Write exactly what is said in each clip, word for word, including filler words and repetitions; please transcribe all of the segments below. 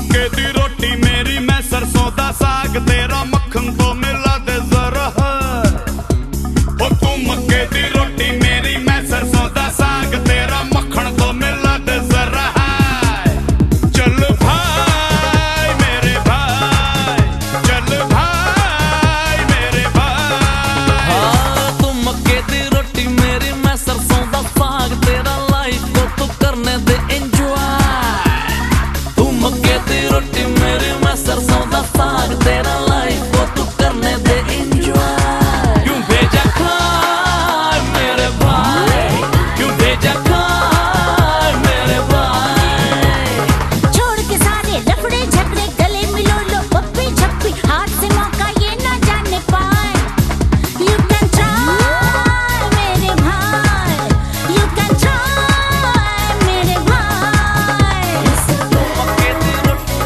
मक्के दी रोटी मेरी, मैं सरसों दा साग तेरा, मक्खन तो मिला दे जरा। ओ तू मक्के दी रोटी मेरी, मैं सरसों दा साग तेरा, मक्खन तो मिला दे जरा। चल भाई मेरे भाई, चल भाई मेरे भाई। हाँ तू मक्के दी रोटी मेरी, मैं सरसों दा साग तेरा, लाइफ को तू करने दे एंजॉय। तू मक्के दी रोटी मेरी, मैं सरसों दा साग तेरा, लाइफ को तू करने दे एंजॉय। क्यों भेजा खाए मेरे भाई, क्यों भेजा खाए मेरे भाई। छोड़ के सारे लफड़े झगड़े, गले मिलो लो पप्पी छप्पी, हाथ से मौका ये ना जाने पाए। You can try मेरे भाई, you can try मेरे भाई। मक्के दी रोटी,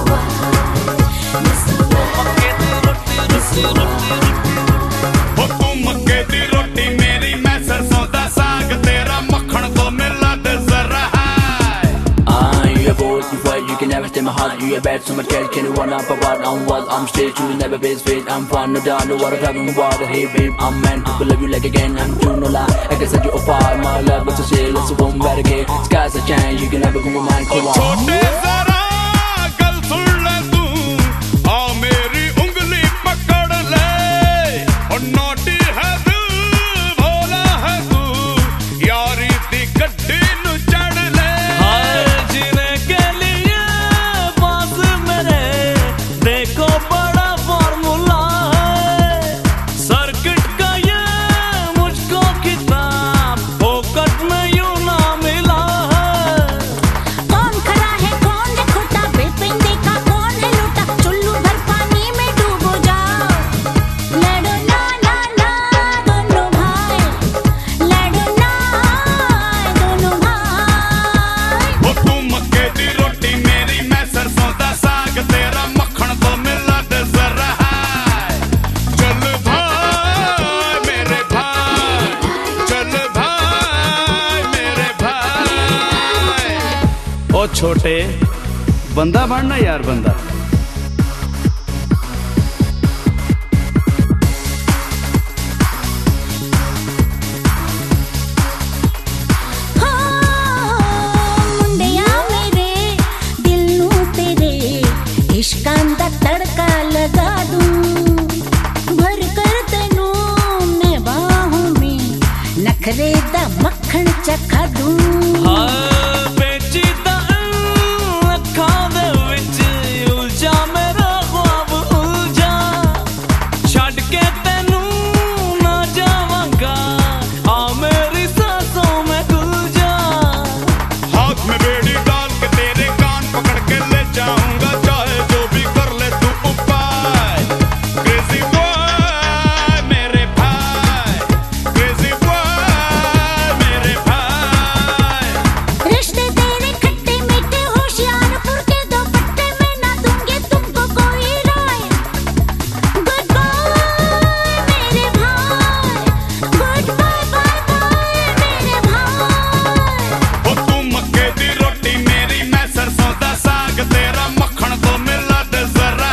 मक्के दी रोटी, रोटी रोटी रोटी। ओ तू मक्के दी रोटी मेरी, मैं सरसों दा साग तेरा, मक्खन तो मिला दे जरा। Ah, you a boy, you fight, you can never stay my heart. You a bad, so much cash, can you run up a what? I'm what, I'm straight, you never been straight. I'm fun, no doubt, no water, talking water. Hey babe, I'm meant to love you like again. I'm true, no lie. I can set you apart, my love, what's a shit, let's a woman better get. Skies are change, you can never go my mind, come on. छोटे जरा गल सुन ले तू, आ मेरी उंगली पकड़ ले। और नोटी है तू, भोला है तू, यारी दी गड्डी नु चढ़ ले। हाय जीने के लिए पास मेरे, देखो बड़ा फॉर्मूला है। सर्किट का ये मुझको किताब, फोकट में यूं ना मिला है। कौन खरा है कौन है खोटा, बेपिन देखा कौन है लूटा, चुल्लू भर पानी में डूबो जाओ। लड़ो ना ना ना दोनों भाई, लड़ो ना दोनों भाई। ओ तू मक्के दी रोटी मेरी, मैं सरसों दा साग तेरा, मक्खन तो मिला दे जरा। चल भाई मेरे भाई, चल भाई मेरे भाई। ओ छोटे बंदा बनना यार, बंदा। हो मुंडिया मेरे, दिल नू तेरे, इश्कां दा तड़का लगा दूं। भर कर तेनू मैं बाहों में, नखरे दा मक्खन चखा दूं। हाय पेचीदा अखां दे विच उलझा मेरा ख्वाब उलझा। छड्ड के तैनू ना जावांगा, आ मेरी सांसों में घुल जा। हाथ में बेड़ी डाल के तेरे कान पकड़ के ले जाऊंगा, चाहे जो भी कर ले तू उपाय। क्रेजी बॉय मेरे भाई, क्रेजी बॉय मेरे भाई। रिश्ते तेरे खट्टे मीठे, होशियारपुर के दो पट्टे, मैं ना दूंगी तुमको कोई राय। गुड बाय मेरे भाई, गुड बाय बाय बाय मेरे भाई। ओ तू मक्के दी रोटी मेरी, मैं सरसों दा साग तेरा, मक्खन तो मिला दे जरा।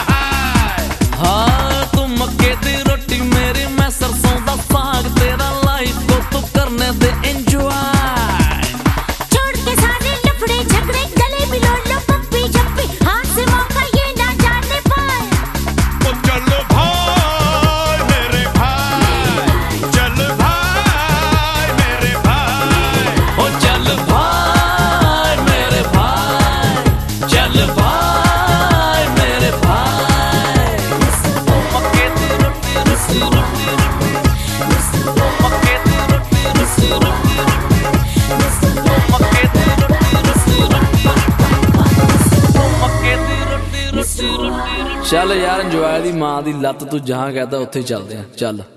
हाँ तू मक्के दी रोटी मेरी, मैं सरसों दा साग तेरा, लाइफ को तू करने दे एंजॉय। छोड़ के सारे लफड़े झगड़े, गले मिलो लो पप्पी छप्पी, हाथ से मौका ये ना जाने पाए। ओ चल भाई मेरे भाई, चल भाई मेरे भाई। ओ चल भाई मेरे भाई, चल भाई मेरे भाई। मक्के दी रोटी, रोटी रोटी रोटी, मक्के दी रोटी, रोटी रोटी रोटी, मक्के दी रोटी, रोटी रोटी रोटी, मक्के दी रोटी, रोटी रोटी रोटी। ਚੱਲ ਯਾਰ ਇੰਜੋਏ ਦੀ ਮਾਂ ਦੀ ਲੱਤ, ਤੂੰ ਜਹਾਂ ਕਹਦਾ ਉੱਥੇ ਚੱਲਦੇ ਆ, ਚੱਲ।